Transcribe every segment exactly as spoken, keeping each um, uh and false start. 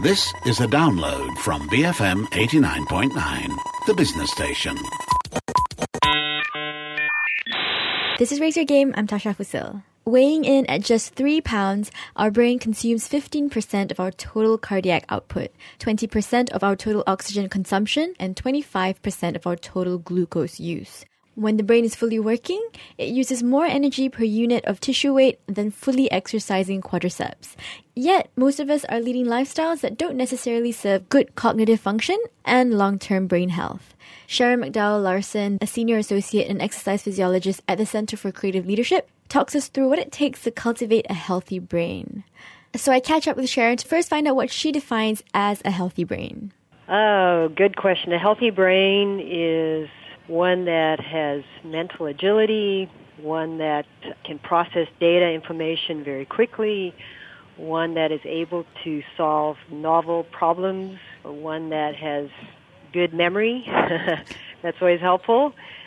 This is a download from B F M eighty-nine point nine, the business station. This is Raise Your Game. I'm Tasha Fusil. Weighing in at just three pounds, our brain consumes fifteen percent of our total cardiac output, twenty percent of our total oxygen consumption, and twenty-five percent of our total glucose use. When the brain is fully working, it uses more energy per unit of tissue weight than fully exercising quadriceps. Yet, most of us are leading lifestyles that don't necessarily serve good cognitive function and long-term brain health. Sharon McDowell Larson, a senior associate and exercise physiologist at the Center for Creative Leadership, talks us through what it takes to cultivate a healthy brain. So I catch up with Sharon to first find out what she defines as a healthy brain. Oh, good question. A healthy brain is one that has mental agility, one that can process data information very quickly, one that is able to solve novel problems, one that has good memory, that's always helpful,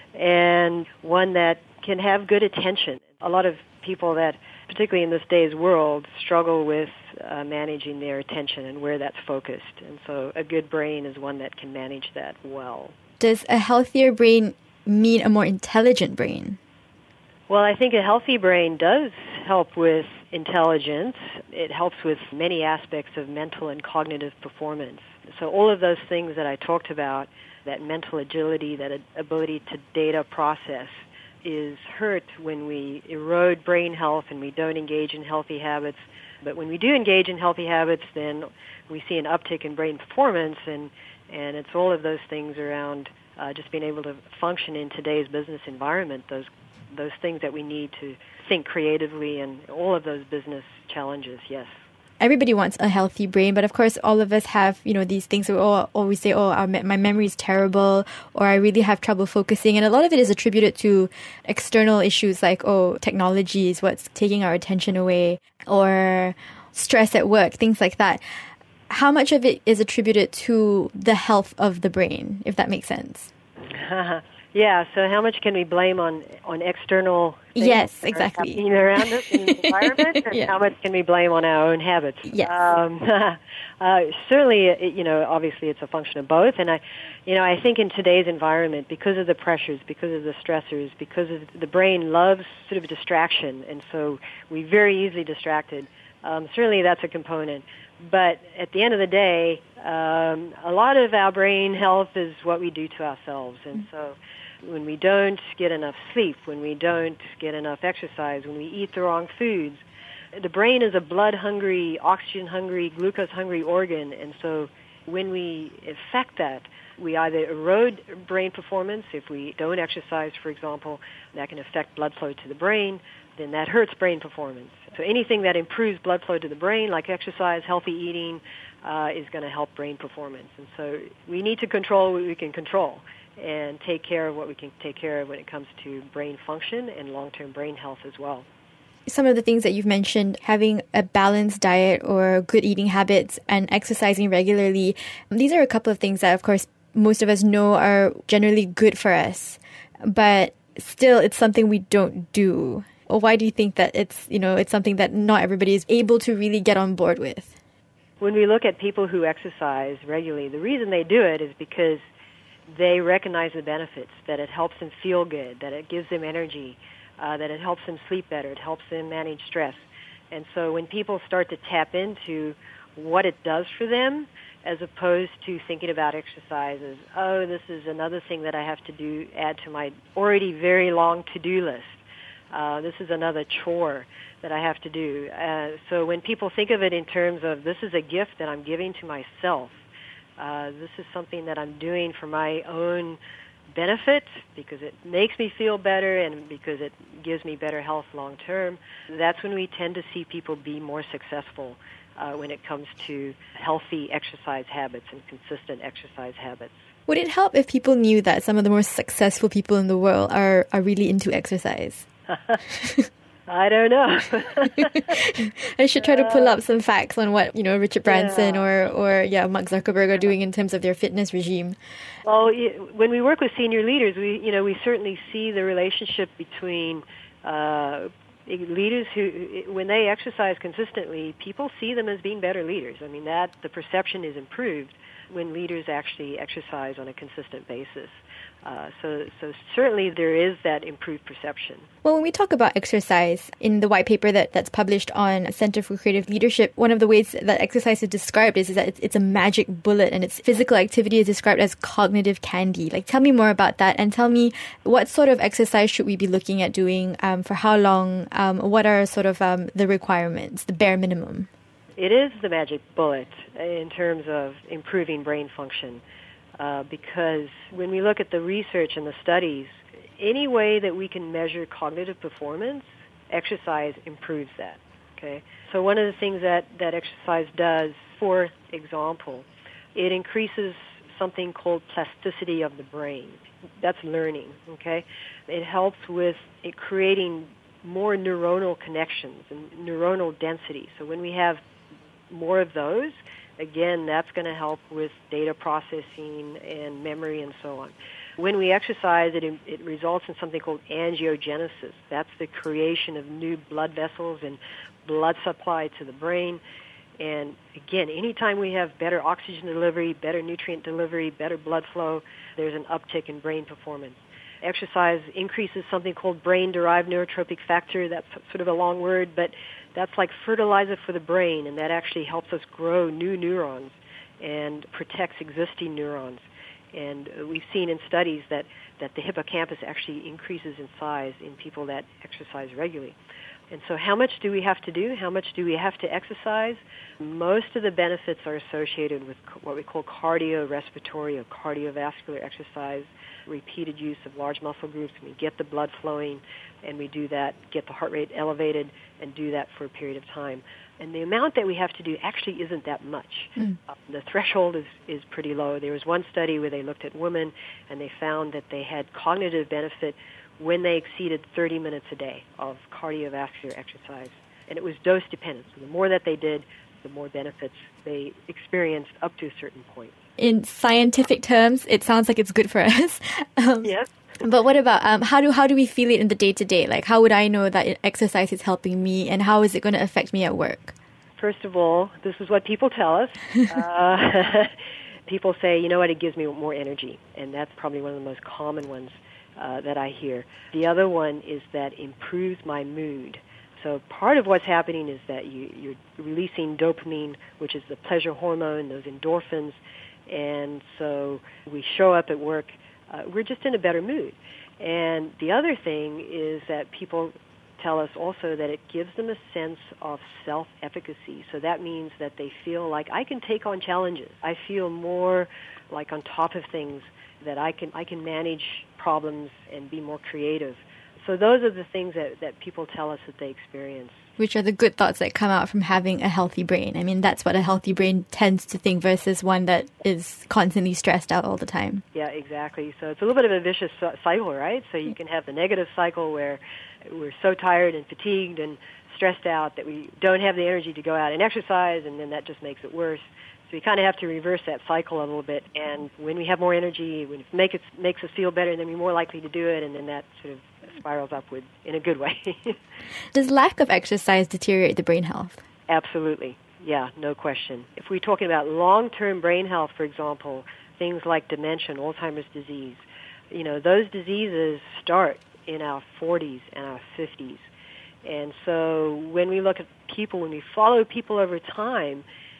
and one that can have good attention. A lot of people that, particularly in this day's world, struggle with uh, managing their attention and where that's focused. And so a good brain is one that can manage that well. Does a healthier brain mean a more intelligent brain? Well, I think a healthy brain does help with intelligence. It helps with many aspects of mental and cognitive performance. So all of those things that I talked about, that mental agility, that ability to data process, is hurt when we erode brain health and we don't engage in healthy habits. But when we do engage in healthy habits, then we see an uptick in brain performance, and And it's all of those things around uh, just being able to function in today's business environment, those those things that we need to think creatively and all of those business challenges, yes. Everybody wants a healthy brain, but of course all of us have, you know, these things where oh, always say, oh, our, my memory is terrible, or I really have trouble focusing. And a lot of it is attributed to external issues like, oh, technology is what's taking our attention away, or stress at work, things like that. How much of it is attributed to the health of the brain, if that makes sense? Yeah, so how much can we blame on, on external things yes, that exactly. are happening around us in the environment, and yeah. how much can we blame on our own habits? Yes. Um, uh, certainly, it, you know, obviously it's a function of both, and I, you know, I think in today's environment, because of the pressures, because of the stressors, because of the brain loves sort of distraction, and so we're very easily distracted. Um, certainly that's a component. But at the end of the day, um, a lot of our brain health is what we do to ourselves. And so when we don't get enough sleep, when we don't get enough exercise, when we eat the wrong foods, the brain is a blood-hungry, oxygen-hungry, glucose-hungry organ. And so when we affect that, we either erode brain performance. If we don't exercise, for example, that can affect blood flow to the brain, then that hurts brain performance. So anything that improves blood flow to the brain, like exercise, healthy eating, uh, is going to help brain performance. And so we need to control what we can control and take care of what we can take care of when it comes to brain function and long-term brain health as well. Some of the things that you've mentioned, having a balanced diet or good eating habits and exercising regularly, these are a couple of things that, of course, most of us know are generally good for us. But still, it's something we don't do. Or why do you think that it's, you know, it's something that not everybody is able to really get on board with? When we look at people who exercise regularly, the reason they do it is because they recognize the benefits, that it helps them feel good, that it gives them energy, uh, that it helps them sleep better, it helps them manage stress. And so when people start to tap into what it does for them, as opposed to thinking about exercise as, oh, this is another thing that I have to do, add to my already very long to-do list. Uh, this is another chore that I have to do. Uh, so when people think of it in terms of this is a gift that I'm giving to myself, uh, this is something that I'm doing for my own benefit because it makes me feel better and because it gives me better health long term, that's when we tend to see people be more successful uh, when it comes to healthy exercise habits and consistent exercise habits. Would it help if people knew that some of the most successful people in the world are, are really into exercise? I don't know. I should try to pull up some facts on what, you know, Richard Branson yeah. or, or yeah, Mark Zuckerberg are doing in terms of their fitness regime. Well, when we work with senior leaders, we, you know, we certainly see the relationship between uh, Leaders who, when they exercise consistently, people see them as being better leaders. I mean, that the perception is improved when leaders actually exercise on a consistent basis. Uh, so, so certainly there is that improved perception. Well, when we talk about exercise in the white paper that, that's published on Center for Creative Leadership, one of the ways that exercise is described is, is that it's, it's a magic bullet, and its physical activity is described as cognitive candy. Like, tell me more about that, and tell me what sort of exercise should we be looking at doing, um, for how long, um, what are sort of um, the requirements, the bare minimum? It is the magic bullet in terms of improving brain function. Uh, because when we look at the research and the studies, any way that we can measure cognitive performance, exercise improves that. Okay, so one of the things that, that exercise does, for example, it increases something called plasticity of the brain. That's learning. Okay, it helps with it creating more neuronal connections and neuronal density. So when we have more of those, again, that's going to help with data processing and memory and so on. When we exercise, it, it results in something called angiogenesis. That's the creation of new blood vessels and blood supply to the brain. And again, anytime we have better oxygen delivery, better nutrient delivery, better blood flow, there's an uptick in brain performance. Exercise increases something called brain-derived neurotropic factor. That's sort of a long word, but that's like fertilizer for the brain, and that actually helps us grow new neurons and protects existing neurons. And we've seen in studies that, that the hippocampus actually increases in size in people that exercise regularly. And so how much do we have to do? How much do we have to exercise? Most of the benefits are associated with what we call cardiorespiratory or cardiovascular exercise, repeated use of large muscle groups. We get the blood flowing, and we do that, get the heart rate elevated, and do that for a period of time. And the amount that we have to do actually isn't that much. Mm. Uh, the threshold is, is pretty low. There was one study where they looked at women, and they found that they had cognitive benefit when they exceeded thirty minutes a day of cardiovascular exercise. And it was dose dependent. So the more that they did, the more benefits they experienced up to a certain point. In scientific terms, it sounds like it's good for us. um, yes. But what about um, how do how do we feel it in the day-to-day? Like, how would I know that exercise is helping me, and how is it going to affect me at work? First of all, this is what people tell us. uh, people say, you know what, it gives me more energy, and that's probably one of the most common ones uh, that I hear. The other one is that improves my mood. So part of what's happening is that you, you're releasing dopamine, which is the pleasure hormone, those endorphins, and so we show up at work, uh, we're just in a better mood. And the other thing is that people tell us also that it gives them a sense of self-efficacy. So that means that they feel like I can take on challenges. I feel more like on top of things, that I can I can manage problems and be more creative. So those are the things that, that people tell us that they experience. Which are the good thoughts that come out from having a healthy brain. I mean, that's what a healthy brain tends to think versus one that is constantly stressed out all the time. Yeah, exactly. So it's a little bit of a vicious cycle, right? So you can have the negative cycle where we're so tired and fatigued and stressed out that we don't have the energy to go out and exercise, and then that just makes it worse. So we kind of have to reverse that cycle a little bit. And when we have more energy, when it make it, makes us feel better, then we're more likely to do it, and then that sort of spirals upward in a good way. Does lack of exercise deteriorate the brain health? Absolutely. Yeah, no question. If we're talking about long-term brain health, for example, things like dementia and Alzheimer's disease, you know, those diseases start in our forties and our fifties. And so when we look at people, when we follow people over time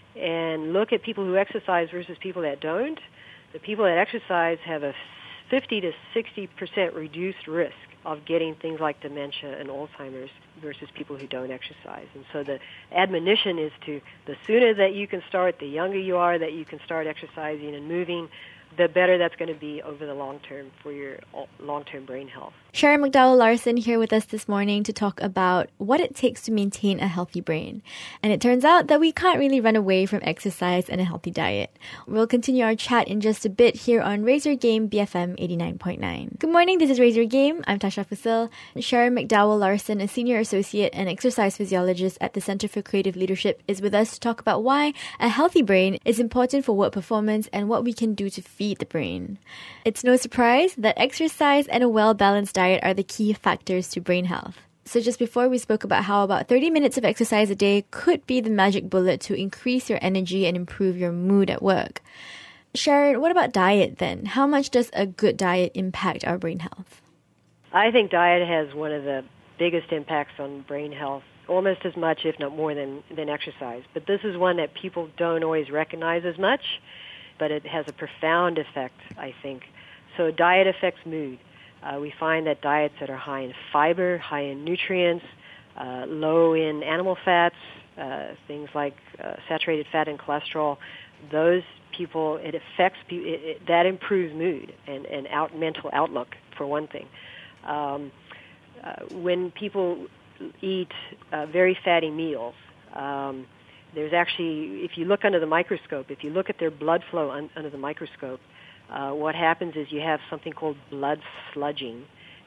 and look at people who exercise versus people that don't, the people that exercise have a fifty to sixty percent reduced risk of getting things like dementia and Alzheimer's versus people who don't exercise. And so the admonition is to, the sooner that you can start, the younger you are that you can start exercising and moving, the better that's going to be over the long term for your long-term brain health. Sharon McDowell Larson here with us this morning to talk about what it takes to maintain a healthy brain. And it turns out that we can't really run away from exercise and a healthy diet. We'll continue our chat in just a bit here on Raise Your Game B F M eighty-nine point nine. Good morning, this is Raise Your Game. I'm Tasha Fusil. Sharon McDowell Larson, a senior associate and exercise physiologist at the Center for Creative Leadership, is with us to talk about why a healthy brain is important for work performance and what we can do to feed the brain. It's no surprise that exercise and a well-balanced diet are the key factors to brain health. So just before we spoke about how about thirty minutes of exercise a day could be the magic bullet to increase your energy and improve your mood at work. Sharon, what about diet then? How much does a good diet impact our brain health? I think diet has one of the biggest impacts on brain health, almost as much, if not more, than, than exercise. But this is one that people don't always recognize as much, but it has a profound effect, I think. So diet affects mood. Uh, we find that diets that are high in fiber, high in nutrients, uh, low in animal fats, uh, things like uh, saturated fat and cholesterol, those people, it affects people, it, it, that improves mood and, and out, mental outlook, for one thing. Um, uh, when people eat uh, very fatty meals, um, there's actually, if you look under the microscope, if you look at their blood flow un, under the microscope, uh, what happens is you have something called blood sludging.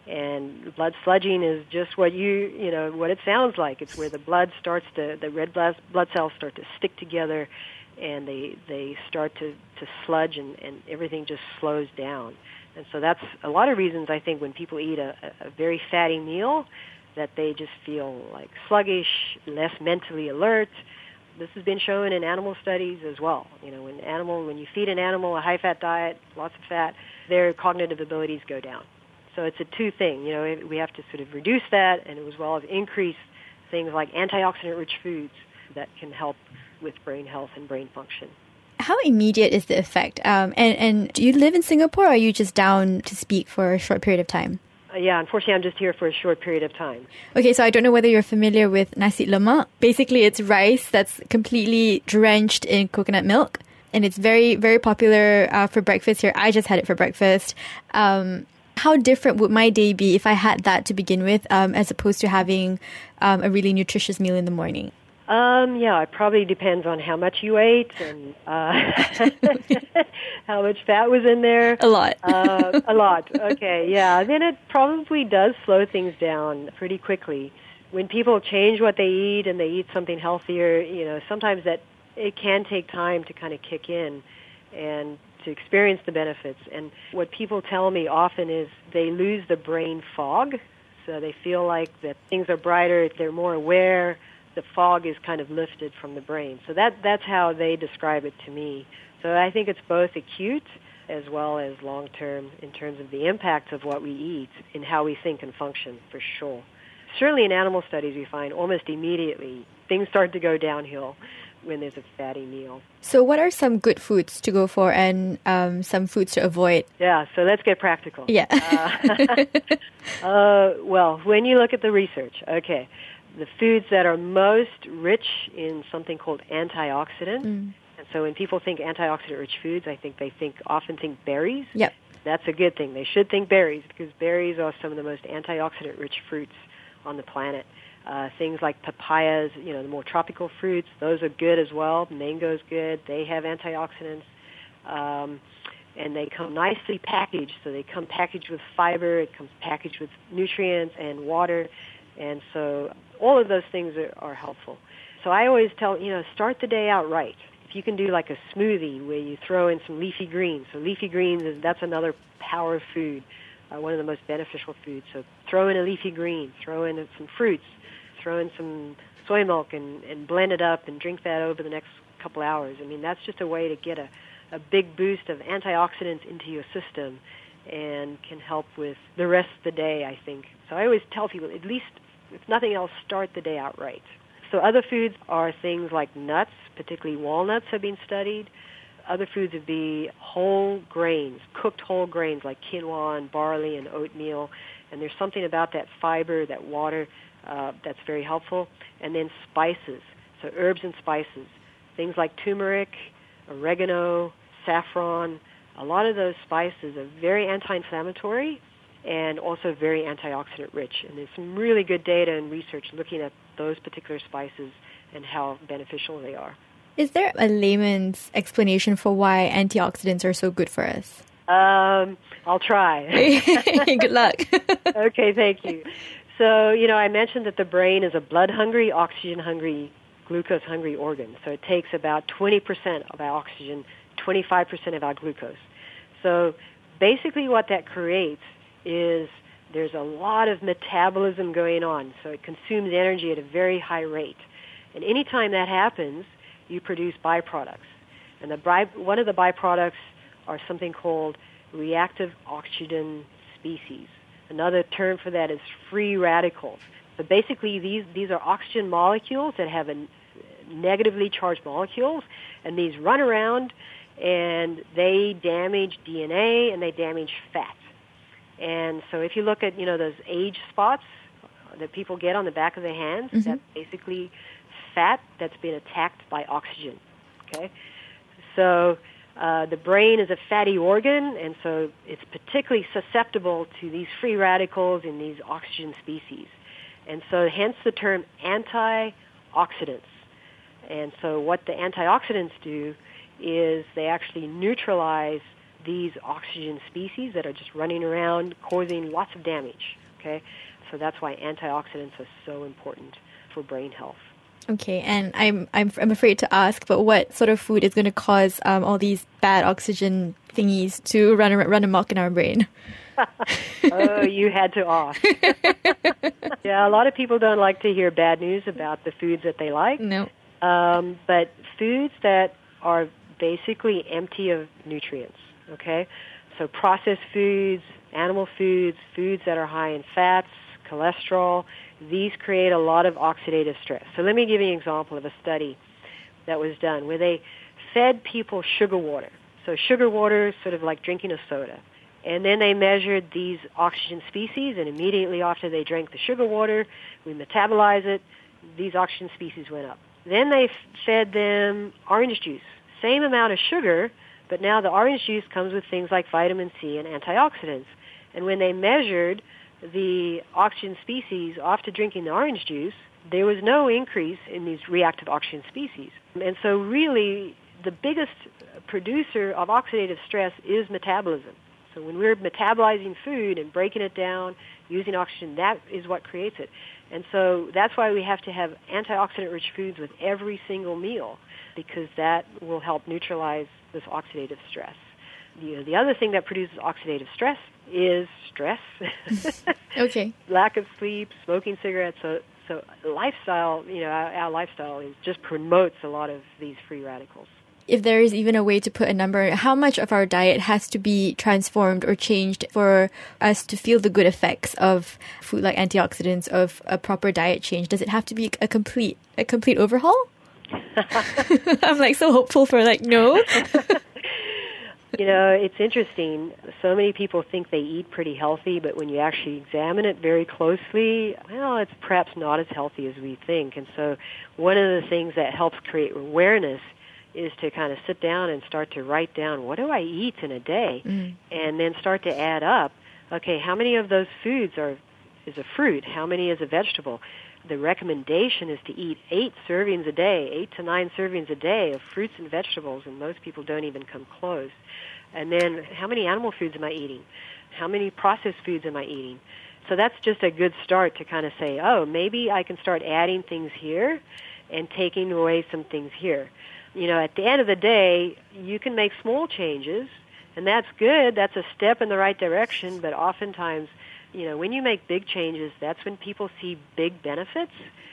And blood sludging is just what you, you know, what it sounds like. It's where the blood starts to, the red blood, blood cells start to stick together, and they they start to, to sludge, and, and everything just slows down. And so that's a lot of reasons, I think, when people eat a, a very fatty meal, that they just feel like sluggish, less mentally alert. This has been shown in animal studies as well. You know, when animal, when you feed an animal a high-fat diet, lots of fat, their cognitive abilities go down. So it's a two thing. You know, we have to sort of reduce that, and as well as increase things like antioxidant-rich foods that can help with brain health and brain function. How immediate is the effect? Um, and, and do you live in Singapore, or are you just down to speak for a short period of time? Uh, yeah, unfortunately, I'm just here for a short period of time. Okay, so I don't know whether you're familiar with nasi lemak. Basically, it's rice that's completely drenched in coconut milk, and it's very, very popular uh, for breakfast here. I just had it for breakfast. Um, how different would my day be if I had that to begin with, um, as opposed to having um, a really nutritious meal in the morning? Um, yeah, it probably depends on how much you ate and uh, how much fat was in there. A lot. uh, a lot. Okay, yeah. Then it probably does slow things down pretty quickly. When people change what they eat and they eat something healthier, you know, sometimes that it can take time to kind of kick in and to experience the benefits. And what people tell me often is they lose the brain fog, so they feel like that things are brighter, they're more aware. The fog is kind of lifted from the brain. So that that's how they describe it to me. So I think it's both acute as well as long-term in terms of the impact of what we eat and how we think and function, for sure. Certainly in animal studies we find almost immediately things start to go downhill when there's a fatty meal. So what are some good foods to go for and um, some foods to avoid? Yeah, so let's get practical. Yeah. uh, uh, well, when you look at the research, okay, the foods that are most rich in something called antioxidants. Mm. And so when people think antioxidant-rich foods, I think they think often think berries. Yep. That's a good thing. They should think berries because berries are some of the most antioxidant-rich fruits on the planet. Uh, things like papayas, you know, the more tropical fruits, those are good as well. Mango's good. They have antioxidants. Um, and they come nicely packaged. So they come packaged with fiber. It comes packaged with nutrients and water. And so all of those things are, are helpful. So I always tell, you know, start the day out right. If you can do like a smoothie where you throw in some leafy greens. So leafy greens, is that's another power food, uh, one of the most beneficial foods. So throw in a leafy green, throw in some fruits, throw in some soy milk and, and blend it up and drink that over the next couple hours. I mean, that's just a way to get a, a big boost of antioxidants into your system and can help with the rest of the day, I think. So I always tell people, at least, if nothing else, start the day out right. So other foods are things like nuts, particularly walnuts have been studied. Other foods would be whole grains, cooked whole grains like quinoa and barley and oatmeal. And there's something about that fiber, that water, uh, that's very helpful. And then spices, so herbs and spices, things like turmeric, oregano, saffron. A lot of those spices are very anti-inflammatory and also very antioxidant rich. And there's some really good data and research looking at those particular spices and how beneficial they are. Is there a layman's explanation for why antioxidants are so good for us? Um, I'll try. Good luck. Okay, thank you. So, you know, I mentioned that the brain is a blood-hungry, oxygen-hungry, glucose-hungry organ. So it takes about twenty percent of our oxygen, twenty-five percent of our glucose. So basically what that creates is there's a lot of metabolism going on, so it consumes energy at a very high rate. And anytime that happens, you produce byproducts. And the by, one of the byproducts are something called reactive oxygen species. Another term for that is free radicals. So basically, these, these are oxygen molecules that have a negatively charged molecules, and these run around, and they damage D N A, and they damage fat. And so if you look at, you know, those age spots that people get on the back of their hands, mm-hmm. that's basically fat that's been attacked by oxygen, okay? So uh, the brain is a fatty organ, and so it's particularly susceptible to these free radicals in these oxygen species. And so hence the term antioxidants. And so what the antioxidants do is they actually neutralize these oxygen species that are just running around causing lots of damage, okay? So that's why antioxidants are so important for brain health. Okay, and I'm I'm I'm afraid to ask, but what sort of food is going to cause um, all these bad oxygen thingies to run run amok in our brain? Oh, you had to ask. Yeah, a lot of people don't like to hear bad news about the foods that they like. No. Um, but foods that are basically empty of nutrients, okay? So processed foods, animal foods, foods that are high in fats, cholesterol, these create a lot of oxidative stress. So let me give you an example of a study that was done where they fed people sugar water. So sugar water is sort of like drinking a soda. And then they measured these oxygen species, and immediately after they drank the sugar water, we metabolize it, these oxygen species went up. Then they fed them orange juice, same amount of sugar, but now the orange juice comes with things like vitamin C and antioxidants. And when they measured the oxygen species after drinking the orange juice, there was no increase in these reactive oxygen species. And so really, the biggest producer of oxidative stress is metabolism. So when we're metabolizing food and breaking it down, using oxygen, that is what creates it. And so that's why we have to have antioxidant-rich foods with every single meal, because that will help neutralize this oxidative stress. You know, the other thing that produces oxidative stress is stress. Okay. Lack of sleep, smoking cigarettes. So, so lifestyle, you know, our, our lifestyle is just promotes a lot of these free radicals. If there is even a way to put a number, how much of our diet has to be transformed or changed for us to feel the good effects of food like antioxidants, of a proper diet change? Does it have to be a complete a complete overhaul? I'm like so hopeful for like, no. You know, it's interesting. So many people think they eat pretty healthy, but when you actually examine it very closely, well, it's perhaps not as healthy as we think. And so one of the things that helps create awareness is to kind of sit down and start to write down, what do I eat in a day? Mm. And then start to add up, okay, how many of those foods are is a fruit? How many is a vegetable? The recommendation is to eat eight servings a day, eight to nine servings a day of fruits and vegetables, and most people don't even come close. And then how many animal foods am I eating? How many processed foods am I eating? So that's just a good start to kind of say, oh, maybe I can start adding things here and taking away some things here. You know, at the end of the day, you can make small changes, and that's good. That's a step in the right direction, but oftentimes, you know, when you make big changes, that's when people see big benefits.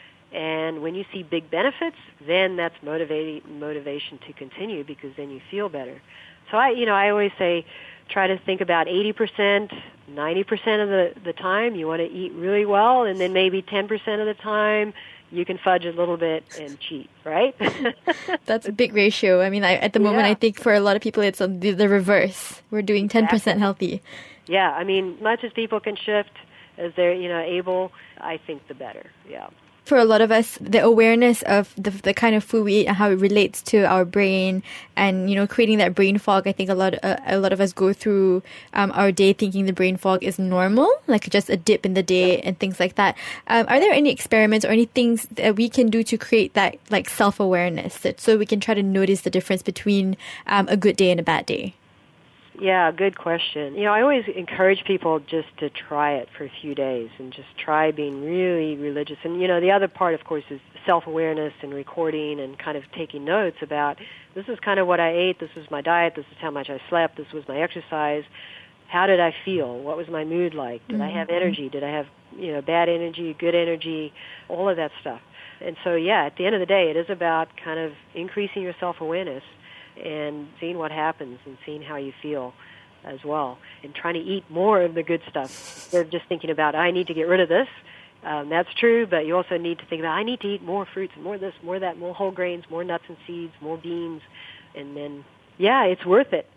And when you see big benefits, then that's motivating motivation to continue, because then you feel better. So I, you know, I always say try to think about eighty percent, ninety percent of the, the time you want to eat really well, and then maybe ten percent of the time you can fudge a little bit and cheat, right? That's a big ratio. I mean, I, at the moment, yeah. I think for a lot of people, it's the, the reverse. We're doing ten percent exactly. healthy. Yeah, I mean, much as people can shift as they're, you know, able, I think the better, yeah. For a lot of us, the awareness of the the kind of food we eat and how it relates to our brain, and you know, creating that brain fog. I think a lot uh, a lot of us go through um, our day thinking the brain fog is normal, like just a dip in the day yeah. and things like that. Um, are there any experiments or any things that we can do to create that like self awareness, that so we can try to notice the difference between um, a good day and a bad day? Yeah, good question. You know, I always encourage people just to try it for a few days and just try being really religious. And, you know, the other part, of course, is self-awareness and recording and kind of taking notes about this is kind of what I ate, this was my diet, this is how much I slept, this was my exercise. How did I feel? What was my mood like? Did mm-hmm. I have energy? Did I have, you know, bad energy, good energy, all of that stuff? And so, yeah, at the end of the day, it is about kind of increasing your self-awareness and seeing what happens and seeing how you feel as well, and trying to eat more of the good stuff instead of just thinking about, I need to get rid of this. Um, that's true, but you also need to think about, I need to eat more fruits and more of this, more of that, more whole grains, more nuts and seeds, more beans, and then, yeah, it's worth it.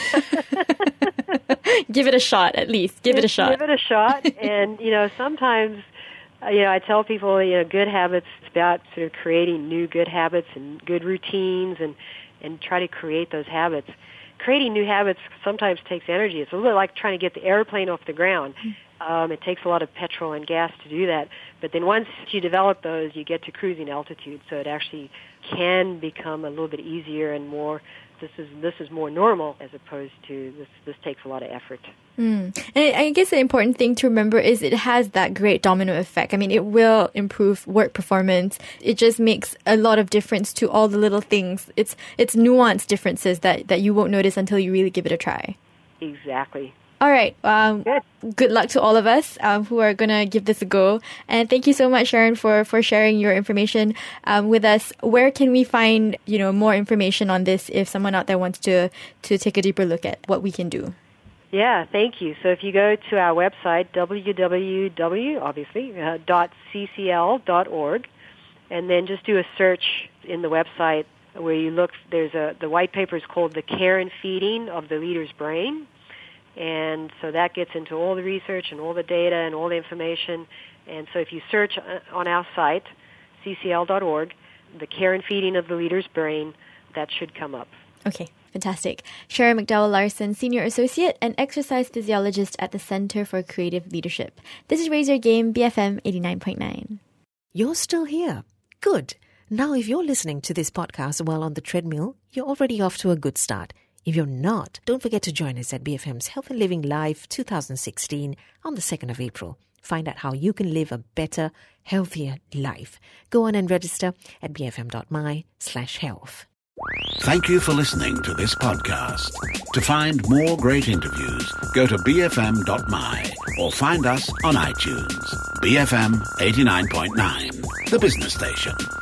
Give it a shot, at least. Give it a shot. Give it a shot, and, you know, sometimes, uh, you know, I tell people, you know, good habits, it's about sort of creating new good habits and good routines and, and try to create those habits. Creating new habits sometimes takes energy. It's a little like trying to get the airplane off the ground. Um, it takes a lot of petrol and gas to do that. But then once you develop those, you get to cruising altitude. So it actually can become a little bit easier and more, this is this is more normal as opposed to this, this takes a lot of effort. Mm. And I guess the important thing to remember is it has that great domino effect. I mean, it will improve work performance. It just makes a lot of difference to all the little things. It's it's nuanced differences that, that you won't notice until you really give it a try. Exactly. All right. Um, good. Good luck to all of us um, who are going to give this a go. And thank you so much, Sharon, for, for sharing your information um, with us. Where can we find, you know, more information on this if someone out there wants to, to take a deeper look at what we can do? Yeah, thank you. So if you go to our website, w w w, obviously, uh, dot c c l dot org, and then just do a search in the website where you look, there's a, the white paper is called The Care and Feeding of the Leader's Brain. And so that gets into all the research and all the data and all the information. And so if you search on our site, c c l dot org, The Care and Feeding of the Leader's Brain, that should come up. Okay, fantastic. Sharon McDowell Larson, Senior Associate and Exercise Physiologist at the Center for Creative Leadership. This is Raise Your Game, B F M eighty-nine point nine. You're still here. Good. Now, if you're listening to this podcast while on the treadmill, you're already off to a good start. If you're not, don't forget to join us at B F M's Health and Living Live twenty sixteen on the second of April. Find out how you can live a better, healthier life. Go on and register at bfm.my slash health. Thank you for listening to this podcast. To find more great interviews, go to b f m dot m y or find us on iTunes. B F M eighty-nine point nine, the business station.